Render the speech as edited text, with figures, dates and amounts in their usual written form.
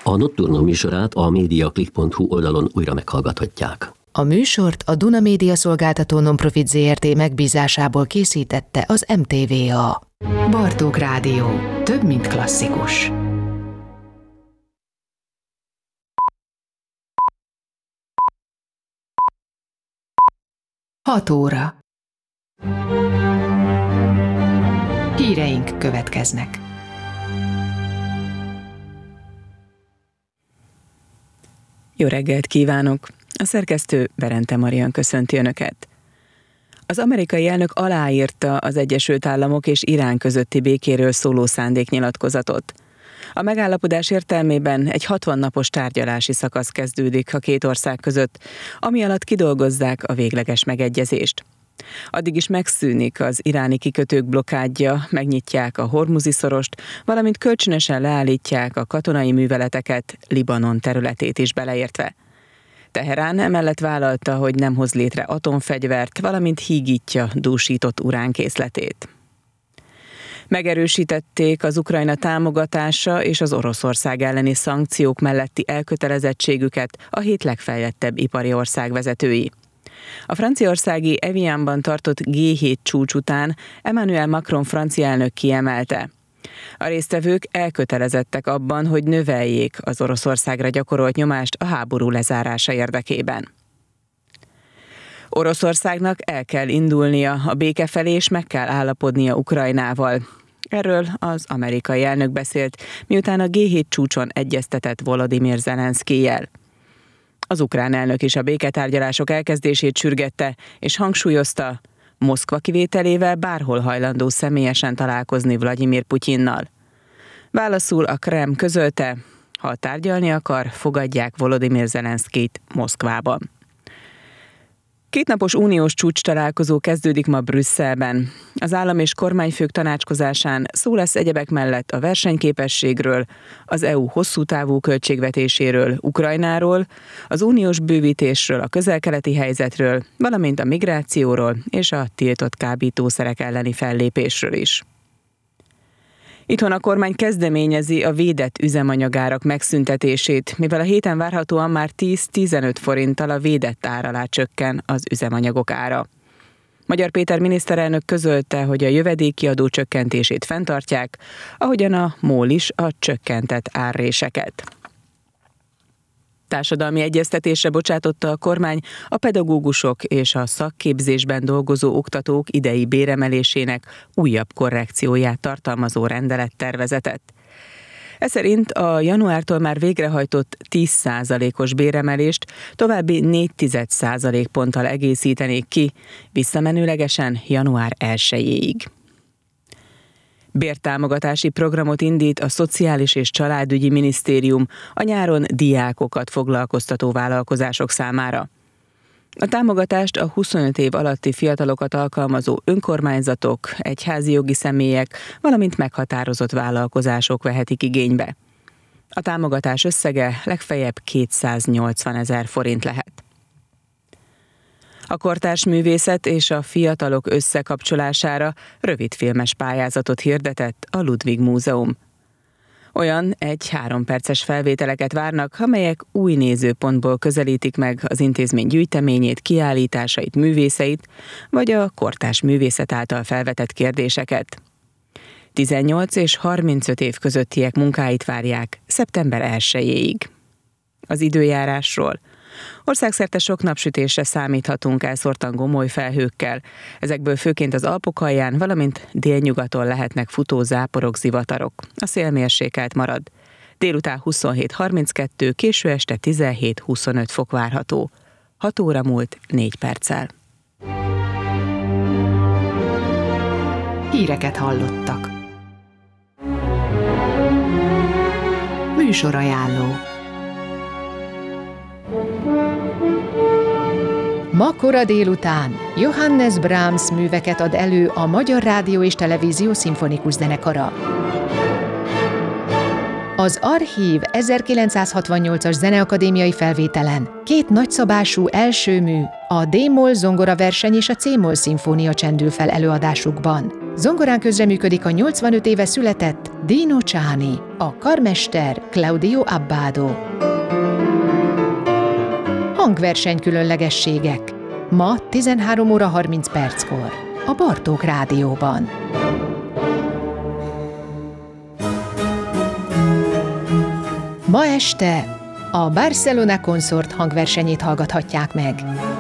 A Nocturno műsorát a mediaclick.hu oldalon újra meghallgathatják. A műsort a Duna Média Szolgáltató Nonprofit Zrt. Megbízásából készítette az MTVA. Bartók Rádió. Több, mint klasszikus. 6 óra. Híreink következnek. Jó reggelt kívánok! A szerkesztő Berente Marian köszönti Önöket. Az amerikai elnök aláírta az Egyesült Államok és Irán közötti békéről szóló szándéknyilatkozatot. A megállapodás értelmében egy 60 napos tárgyalási szakasz kezdődik a két ország között, ami alatt kidolgozzák a végleges megegyezést. Addig is megszűnik az iráni kikötők blokkádja, megnyitják a Hormuzi-szorost, valamint kölcsönösen leállítják a katonai műveleteket, Libanon területét is beleértve. Teherán emellett vállalta, hogy nem hoz létre atomfegyvert, valamint hígítja dúsított uránkészletét. Megerősítették az Ukrajna támogatása és az Oroszország elleni szankciók melletti elkötelezettségüket a 7 legfejlettebb ipari ország vezetői. A franciaországi Evianban tartott G7 csúcs után Emmanuel Macron francia elnök kiemelte: a résztvevők elkötelezettek abban, hogy növeljék az Oroszországra gyakorolt nyomást a háború lezárása érdekében. Oroszországnak el kell indulnia a béke felé, és meg kell állapodnia Ukrajnával. Erről az amerikai elnök beszélt, miután a G7 csúcson egyeztetett Volodymyr Zelenszkijjel. Az ukrán elnök is a béketárgyalások elkezdését sürgette, és hangsúlyozta, Moszkva kivételével bárhol hajlandó személyesen találkozni Vladimir Putyinnal. Válaszul a Kreml közölte, ha tárgyalni akar, fogadják Volodymyr Zelenszkijt Moszkvában. 2 napos uniós csúcs találkozó kezdődik ma Brüsszelben. Az állam és kormányfők tanácskozásán szó lesz egyebek mellett a versenyképességről, az EU hosszú távú költségvetéséről, Ukrajnáról, az uniós bővítésről, a közel-keleti helyzetről, valamint a migrációról és a tiltott kábítószerek elleni fellépésről is. Itthon a kormány kezdeményezi a védett üzemanyagárak megszüntetését, mivel a héten várhatóan már 10-15 forinttal a védett ár alá csökken az üzemanyagok ára. Magyar Péter miniszterelnök közölte, hogy a jövedéki adó csökkentését fenntartják, ahogyan a MOL is a csökkentett árréseket. Társadalmi egyeztetésre bocsátotta a kormány a pedagógusok és a szakképzésben dolgozó oktatók idei béremelésének újabb korrekcióját tartalmazó rendelettervezetet. Ez szerint a januártól már végrehajtott 10%-os béremelést további 0,4 ponttal egészítenék ki, visszamenőlegesen január 1-ig. Bértámogatási programot indít a Szociális és Családügyi Minisztérium a nyáron diákokat foglalkoztató vállalkozások számára. A támogatást a 25 év alatti fiatalokat alkalmazó önkormányzatok, egyházi jogi személyek, valamint meghatározott vállalkozások vehetik igénybe. A támogatás összege legfeljebb 280 000 forint lehet. A kortárs művészet és a fiatalok összekapcsolására rövidfilmes pályázatot hirdetett a Ludwig Múzeum. Olyan 1-3 perces felvételeket várnak, amelyek új nézőpontból közelítik meg az intézmény gyűjteményét, kiállításait, művészeit, vagy a kortárs művészet által felvetett kérdéseket. 18 és 35 év közöttiek munkáit várják szeptember 1-ig. Az időjárásról. Országszerte sok napsütésre számíthatunk elszórtan gomoly felhőkkel. Ezekből főként az Alpok alján, valamint délnyugaton lehetnek futó záporok, zivatarok. A szél mérsékelt marad. Délután 27-32, késő este 17-25 fok várható. 6 óra múlt 4 perccel. Híreket hallottak. Műsorajánló. Ma kora délután Johannes Brahms műveket ad elő a Magyar Rádió és Televízió Szimfonikus Zenekara. Az Archív 1968-as zeneakadémiai felvételen 2 nagyszabású első mű, a D-moll zongoraverseny és a C-moll szimfónia csendül fel előadásukban. Zongorán közreműködik a 85 éve született Dino Ciani, a karmester Claudio Abbado. Hangverseny különlegességek. Ma 13 óra 30 perckor a Bartók Rádióban. Ma este a Barcelona Consort hangversenyét hallgathatják meg.